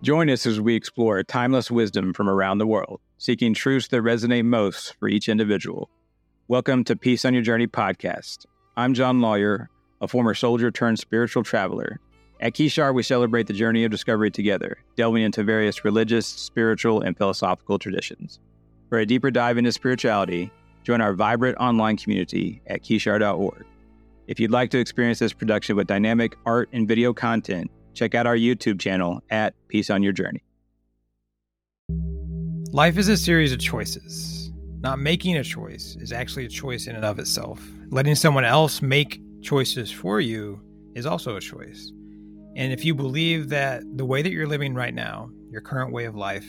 Join us as we explore timeless wisdom from around the world, seeking truths that resonate most for each individual. Welcome to Peace on Your Journey podcast. I'm John Lawyer, a former soldier turned spiritual traveler. At Kishar, we celebrate the journey of discovery together, delving into various religious, spiritual, and philosophical traditions. For a deeper dive into spirituality, join our vibrant online community at kishar.org. If you'd like to experience this production with dynamic art and video content, check out our YouTube channel at Peace on Your Journey. Life is a series of choices. Not making a choice is actually a choice in and of itself. Letting someone else make choices for you is also a choice. And if you believe that the way that you're living right now, your current way of life,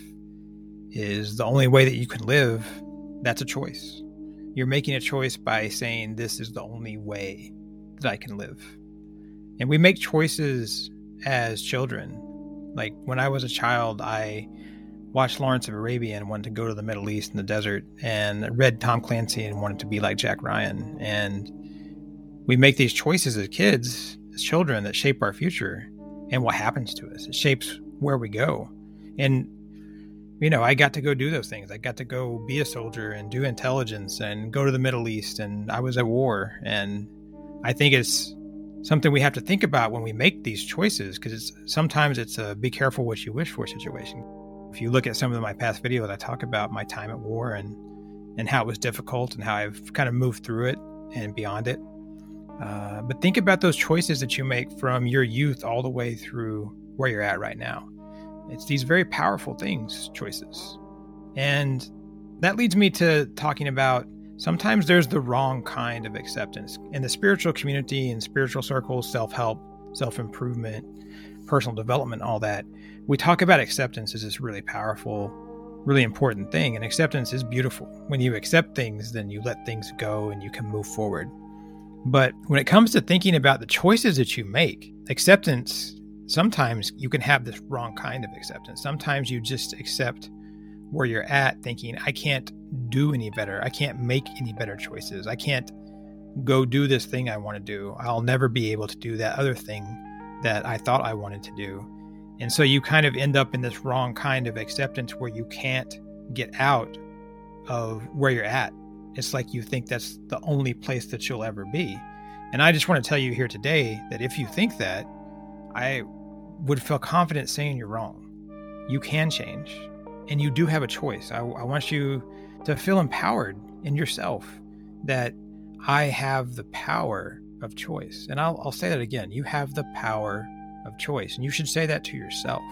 is the only way that you can live, that's a choice. You're making a choice by saying, this is the only way that I can live. And we make choices as children. Like when I was a child, I watched Lawrence of Arabia and wanted to go to the Middle East in the desert, and read Tom Clancy and wanted to be like Jack Ryan. And we make these choices as kids, as children, that shape our future and what happens to us. It shapes where we go. And, you know, I got to go do those things. I got to go be a soldier and do intelligence and go to the Middle East, and I was at war. And I think it's something we have to think about when we make these choices, because sometimes it's a be careful what you wish for situation. If you look at some of my past videos, I talk about my time at war and how it was difficult and how I've kind of moved through it and beyond it. But think about those choices that you make from your youth all the way through where you're at right now. It's these very powerful things, choices. And that leads me to talking about sometimes there's the wrong kind of acceptance. In the spiritual community and spiritual circles, self-help, self-improvement, personal development, all that, we talk about acceptance as this really powerful, really important thing. And acceptance is beautiful. When you accept things, then you let things go and you can move forward. But when it comes to thinking about the choices that you make, acceptance, sometimes you can have this wrong kind of acceptance. Sometimes you just accept where you're at, thinking, I can't do any better. I can't make any better choices. I can't go do this thing I want to do. I'll never be able to do that other thing that I thought I wanted to do. And so you kind of end up in this wrong kind of acceptance where you can't get out of where you're at. It's like you think that's the only place that you'll ever be. And I just want to tell you here today that if you think that, I would feel confident saying you're wrong. You can change, and you do have a choice. I want you to feel empowered in yourself that I have the power of choice. And I'll say that again. You have the power of choice, and you should say that to yourself.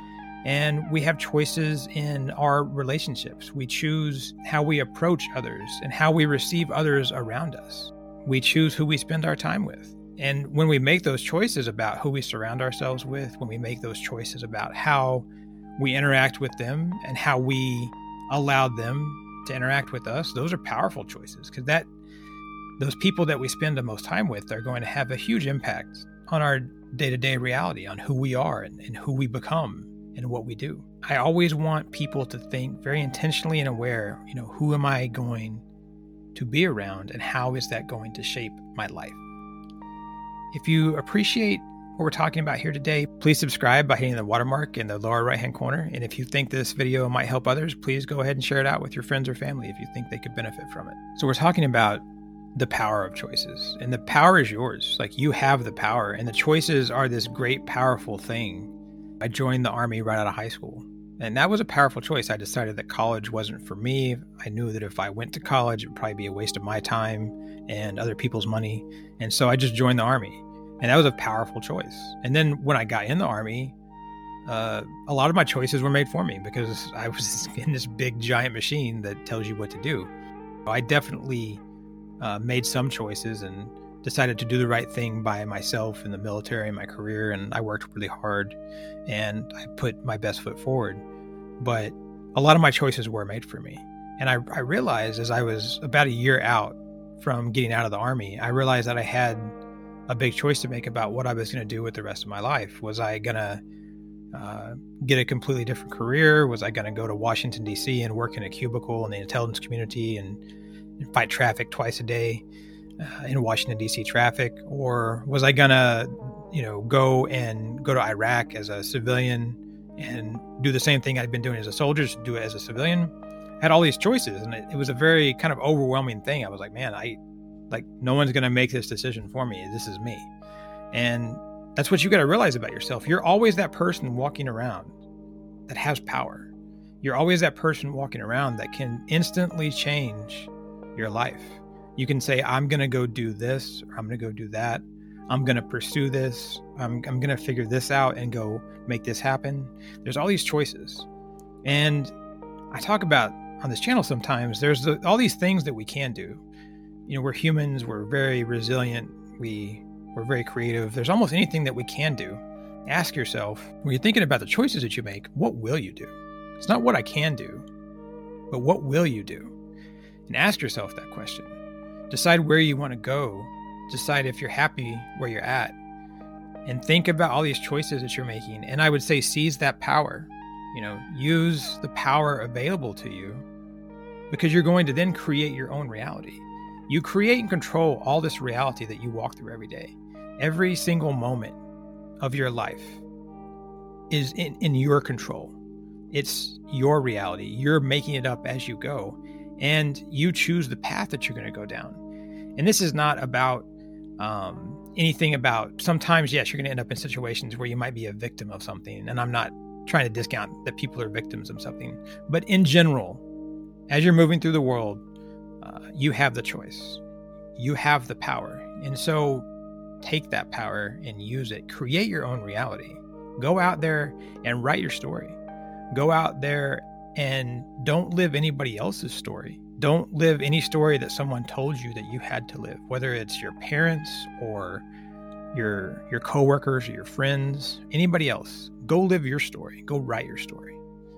And we have choices in our relationships. We choose how we approach others and how we receive others around us. We choose who we spend our time with. And when we make those choices about who we surround ourselves with, when we make those choices about how we interact with them and how we allow them to interact with us, those are powerful choices, because those people that we spend the most time with are going to have a huge impact on our day-to-day reality, on who we are and who we become and what we do. I always want people to think very intentionally and aware, who am I going to be around and how is that going to shape my life? If you appreciate what we're talking about here today, please subscribe by hitting the watermark in the lower right-hand corner. And if you think this video might help others, please go ahead and share it out with your friends or family if you think they could benefit from it. So we're talking about the power of choices, and the power is yours. Like, you have the power, and the choices are this great, powerful thing. I joined the Army right out of high school, and that was a powerful choice. I decided that college wasn't for me. I knew that if I went to college, it would probably be a waste of my time and other people's money. And so I just joined the Army, and that was a powerful choice. And then when I got in the Army, a lot of my choices were made for me because I was in this big, giant machine that tells you what to do. I definitely made some choices and decided to do the right thing by myself in the military and my career. And I worked really hard and I put my best foot forward. But a lot of my choices were made for me. And I realized as I was about a year out from getting out of the Army, I realized that I had a big choice to make about what I was going to do with the rest of my life. Was I going to get a completely different career? Was I going to go to Washington, D.C. and work in a cubicle in the intelligence community and fight traffic twice a day in Washington, D.C. traffic? Or was I going to, go to Iraq as a civilian and do the same thing I'd been doing as a soldier, to do it as a civilian. I had all these choices, and it was a very kind of overwhelming thing. I was like, man, no one's going to make this decision for me. This is me. And that's what you got to realize about yourself. You're always that person walking around that has power. You're always that person walking around that can instantly change your life. You can say, I'm going to go do this, or I'm going to go do that. I'm going to pursue this. I'm going to figure this out and go make this happen. There's all these choices. And I talk about on this channel sometimes, there's all these things that we can do. We're humans. We're very resilient. We're very creative. There's almost anything that we can do. Ask yourself, when you're thinking about the choices that you make, what will you do? It's not what I can do, but what will you do? And ask yourself that question. Decide where you want to go. Decide if you're happy where you're at. And think about all these choices that you're making. And I would say seize that power. Use the power available to you, because you're going to then create your own reality. You create and control all this reality that you walk through every day. Every single moment of your life is in your control. It's your reality. You're making it up as you go, and you choose the path that you're going to go down. And this is not about anything about, sometimes, yes, you're going to end up in situations where you might be a victim of something. And I'm not trying to discount that people are victims of something. But in general, as you're moving through the world, you have the choice. You have the power. And so take that power and use it. Create your own reality. Go out there and write your story. Go out there and don't live anybody else's story. Don't live any story that someone told you that you had to live, whether it's your parents or your coworkers or your friends, anybody else. Go live your story. Go write your story.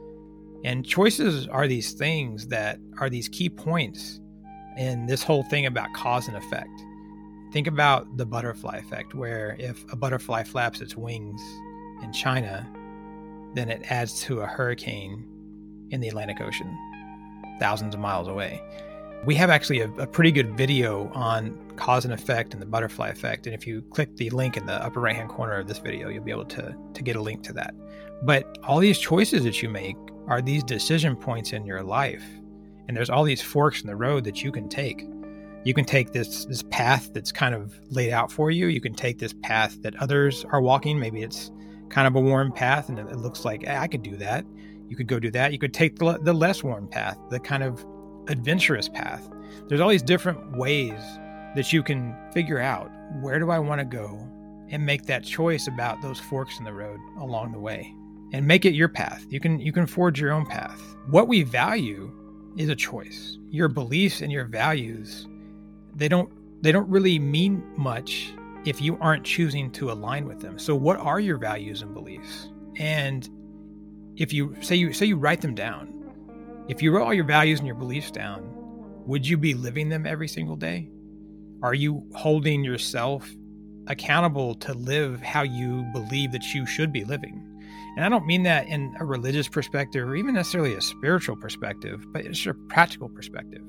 And choices are these things that are these key points in this whole thing about cause and effect. Think about the butterfly effect, where if a butterfly flaps its wings in China, then it adds to a hurricane in the Atlantic Ocean, thousands of miles away. We have actually a pretty good video on cause and effect and the butterfly effect. And if you click the link in the upper right-hand corner of this video, you'll be able to get a link to that. But all these choices that you make are these decision points in your life. And there's all these forks in the road that you can take. You can take this path that's kind of laid out for you. You can take this path that others are walking. Maybe it's kind of a worn path and it looks like, hey, I could do that. You could go do that. You could take the less worn path, the kind of adventurous path. There's all these different ways that you can figure out, where do I want to go, and make that choice about those forks in the road along the way and make it your path. You can forge your own path. What we value is a choice. Your beliefs and your values, they don't really mean much if you aren't choosing to align with them. So what are your values and beliefs? And if you say you write them down, if you wrote all your values and your beliefs down, would you be living them every single day? Are you holding yourself accountable to live how you believe that you should be living? And I don't mean that in a religious perspective or even necessarily a spiritual perspective, but it's a practical perspective.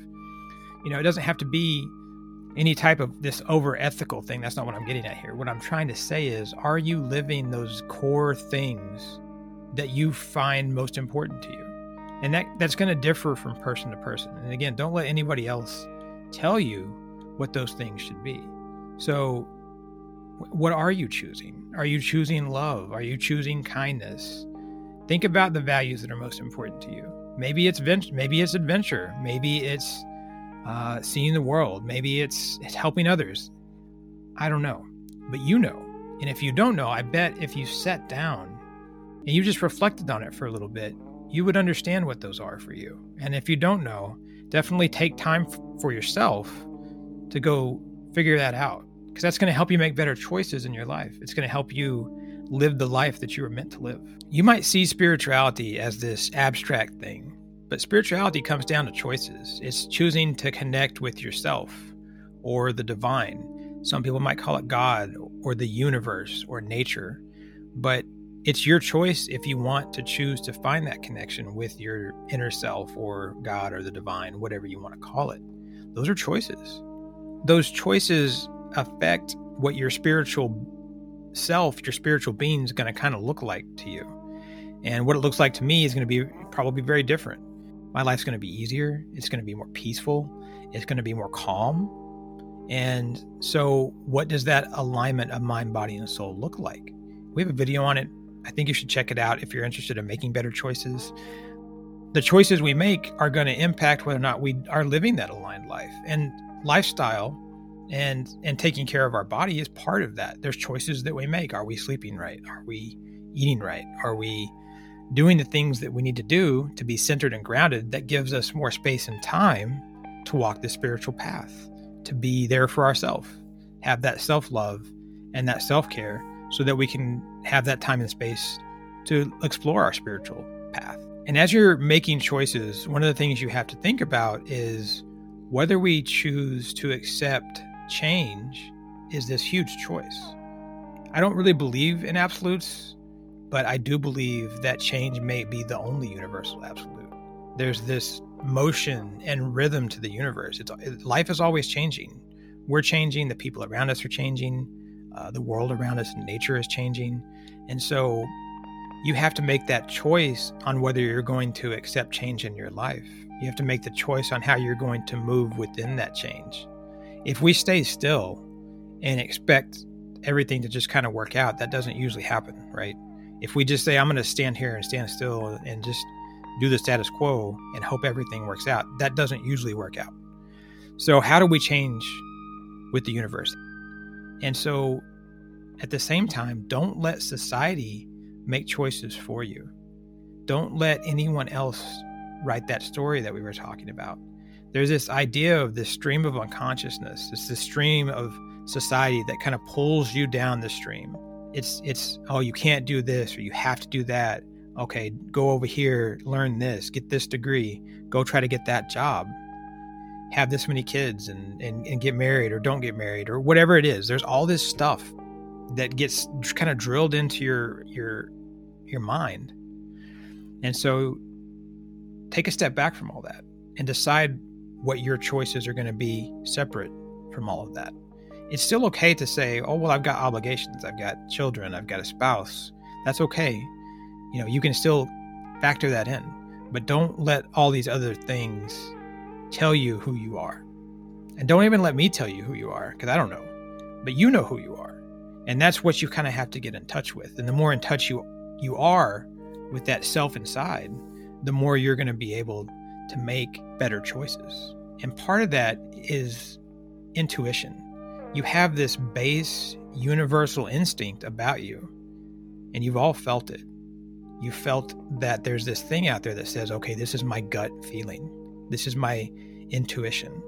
It doesn't have to be any type of this over ethical thing. That's not what I'm getting at here. What I'm trying to say is, are you living those core things that you find most important to you? And that's going to differ from person to person. And again, don't let anybody else tell you what those things should be. So what are you choosing? Are you choosing love? Are you choosing kindness? Think about the values that are most important to you. Maybe it's adventure. Maybe it's seeing the world. Maybe it's helping others. I don't know, but you know. And if you don't know, I bet if you sat down and you just reflected on it for a little bit, you would understand what those are for you. And if you don't know, definitely take time for yourself to go figure that out, because that's going to help you make better choices in your life. It's going to help you live the life that you were meant to live. You might see spirituality as this abstract thing, but spirituality comes down to choices. It's choosing to connect with yourself or the divine. Some people might call it God or the universe or nature, but it's your choice if you want to choose to find that connection with your inner self or God or the divine, whatever you want to call it. Those are choices. Those choices affect what your spiritual self, your spiritual being is going to kind of look like to you. And what it looks like to me is going to be probably very different. My life's going to be easier. It's going to be more peaceful. It's going to be more calm. And so what does that alignment of mind, body, and soul look like? We have a video on it. I think you should check it out if you're interested in making better choices. The choices we make are going to impact whether or not we are living that aligned life. And lifestyle and taking care of our body is part of that. There's choices that we make. Are we sleeping right? Are we eating right? Are we doing the things that we need to do to be centered and grounded that gives us more space and time to walk the spiritual path, to be there for ourselves, have that self-love and that self-care so that we can have that time and space to explore our spiritual path. And as you're making choices, one of the things you have to think about is whether we choose to accept change is this huge choice. I don't really believe in absolutes, but I do believe that change may be the only universal absolute. There's this motion and rhythm to the universe. Life is always changing. We're changing. The people around us are changing. The world around us and nature is changing. And so you have to make that choice on whether you're going to accept change in your life. You have to make the choice on how you're going to move within that change. If we stay still and expect everything to just kind of work out, that doesn't usually happen, right? If we just say, I'm going to stand here and stand still and just do the status quo and hope everything works out, that doesn't usually work out. So how do we change with the universe? And so at the same time, don't let society make choices for you. Don't let anyone else write that story that we were talking about. There's this idea of this stream of unconsciousness. It's this stream of society that kind of pulls you down the stream. It's oh, you can't do this or you have to do that. Okay, go over here, learn this, get this degree, go try to get that job, have this many kids and get married or don't get married or whatever it is. There's all this stuff that gets kind of drilled into your mind. And so take a step back from all that and decide what your choices are going to be separate from all of that. It's still okay to say, oh, well, I've got obligations. I've got children. I've got a spouse. That's okay. You know, you can still factor that in, but don't let all these other things tell you who you are. And don't even let me tell you who you are, because I don't know, but you know who you are. And that's what you kind of have to get in touch with. And the more in touch you are with that self inside, the more you're going to be able to make better choices. And part of that is intuition. You have this base universal instinct about you, and you've all felt it. You felt that there's this thing out there that says, okay, this is my gut feeling. This is my intuition.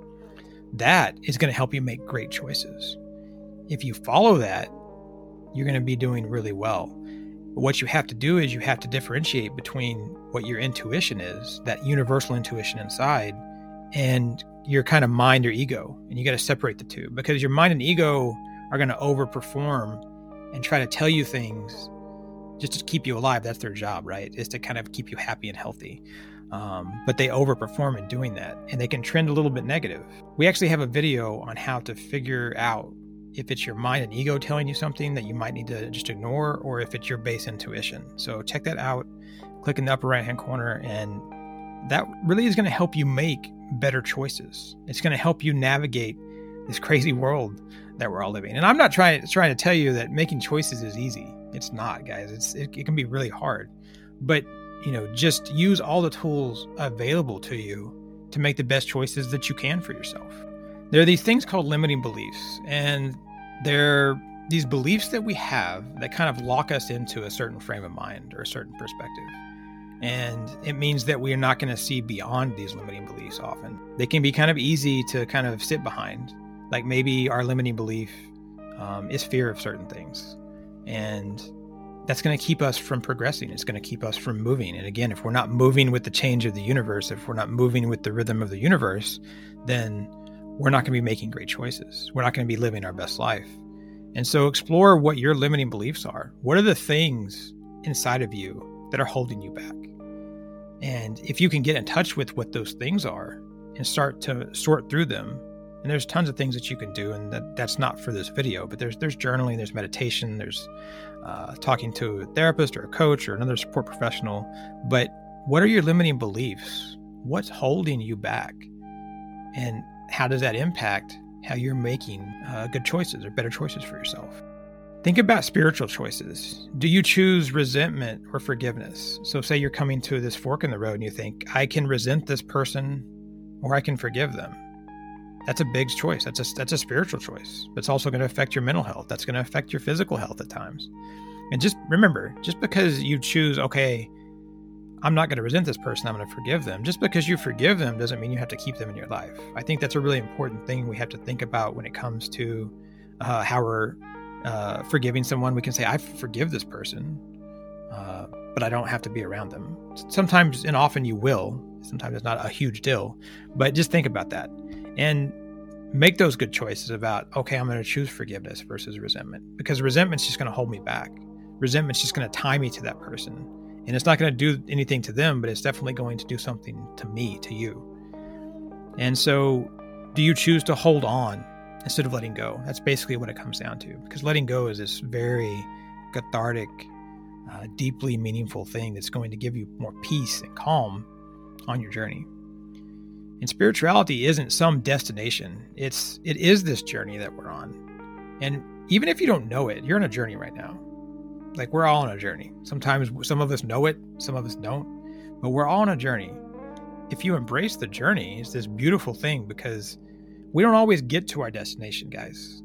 That is going to help you make great choices. If you follow that, you're going to be doing really well. But what you have to do is you have to differentiate between what your intuition is, that universal intuition inside, and your kind of mind or ego. And you got to separate the two, because your mind and ego are going to overperform and try to tell you things just to keep you alive. That's their job, right? Is to kind of keep you happy and healthy. But they overperform in doing that, and they can trend a little bit negative. We actually have a video on how to figure out if it's your mind and ego telling you something that you might need to just ignore, or if it's your base intuition. So check that out. Click in the upper right-hand corner, and that really is going to help you make better choices. It's going to help you navigate this crazy world that we're all living in. And I'm not trying to tell you that making choices is easy. It's not, guys. It can be really hard. But, just use all the tools available to you to make the best choices that you can for yourself. There are these things called limiting beliefs, and they're these beliefs that we have that kind of lock us into a certain frame of mind or a certain perspective. And it means that we are not going to see beyond these limiting beliefs often. They can be kind of easy to kind of sit behind. Like maybe our limiting belief is fear of certain things. And that's going to keep us from progressing. It's going to keep us from moving. And again, if we're not moving with the change of the universe, if we're not moving with the rhythm of the universe, then we're not going to be making great choices. We're not going to be living our best life. And so explore what your limiting beliefs are. What are the things inside of you that are holding you back? And if you can get in touch with what those things are and start to sort through them And there's tons of things that you can do, and that's not for this video, but there's journaling, there's meditation, there's talking to a therapist or a coach or another support professional. But what are your limiting beliefs? What's holding you back? And how does that impact how you're making good choices or better choices for yourself? Think about spiritual choices. Do you choose resentment or forgiveness? So say you're coming to this fork in the road and you think, I can resent this person or I can forgive them. That's a big choice. That's a spiritual choice. It's also going to affect your mental health. That's going to affect your physical health at times. And just remember, just because you choose, okay, I'm not going to resent this person, I'm going to forgive them. Just because you forgive them doesn't mean you have to keep them in your life. I think that's a really important thing we have to think about when it comes to how we're forgiving someone. We can say, I forgive this person, but I don't have to be around them. Sometimes and often you will. Sometimes it's not a huge deal, but just think about that and make those good choices about, okay, I'm going to choose forgiveness versus resentment, because resentment's just going to hold me back. Resentment's just going to tie me to that person, and it's not going to do anything to them, but it's definitely going to do something to me, to you. And so do you choose to hold on instead of letting go? That's basically what it comes down to, because letting go is this very cathartic, deeply meaningful thing that's going to give you more peace and calm on your journey. And spirituality isn't some destination. It is this journey that we're on. And even if you don't know it, you're on a journey right now. Like, we're all on a journey. Sometimes some of us know it, some of us don't, but we're all on a journey. If you embrace the journey, it's this beautiful thing, because we don't always get to our destination, guys.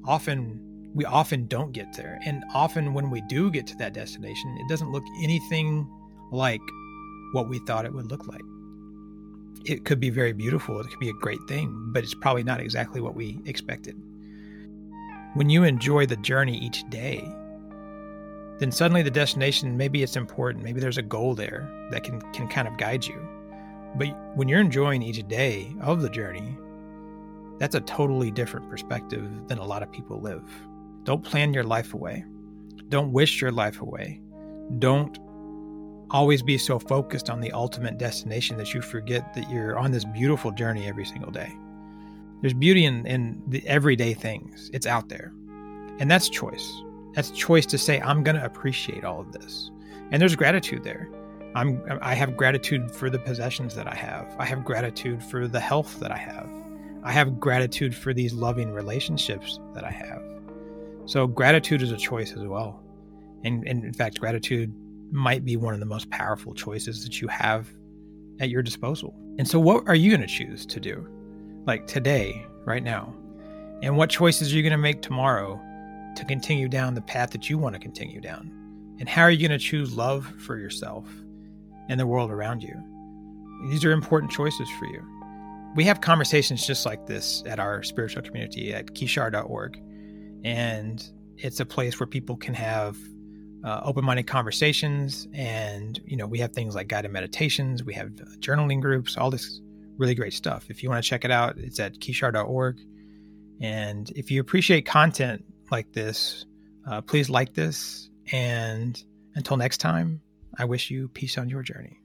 We often don't get there. And often when we do get to that destination, it doesn't look anything like what we thought it would look like. It could be very beautiful. It could be a great thing, but it's probably not exactly what we expected. When you enjoy the journey each day, then suddenly the destination, maybe it's important. Maybe there's a goal there that can kind of guide you. But when you're enjoying each day of the journey, that's a totally different perspective than a lot of people live. Don't plan your life away. Don't wish your life away. Don't always be so focused on the ultimate destination that you forget that you're on this beautiful journey every single day. There's beauty in the everyday things. It's out there. And that's choice. That's choice to say, I'm going to appreciate all of this. And there's gratitude there. I have gratitude for the possessions that I have. I have gratitude for the health that I have. I have gratitude for these loving relationships that I have. So gratitude is a choice as well. And in fact, gratitude might be one of the most powerful choices that you have at your disposal. And so what are you going to choose to do? Like today, right now? And what choices are you going to make tomorrow to continue down the path that you want to continue down? And how are you going to choose love for yourself and the world around you? These are important choices for you. We have conversations just like this at our spiritual community at kishar.org. And it's a place where people can have open-minded conversations. And, we have things like guided meditations. We have journaling groups, all this really great stuff. If you want to check it out, it's at kishar.org. And if you appreciate content like this, please like this. And until next time, I wish you peace on your journey.